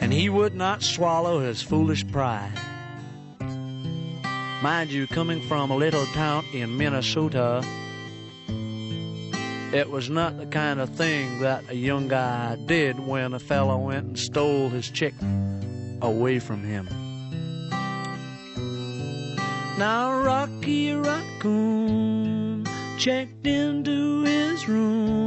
and he would not swallow his foolish pride. Mind you, coming from a little town in Minnesota, it was not the kind of thing that a young guy did when a fellow went and stole his chick away from him. Now Rocky Raccoon checked into his room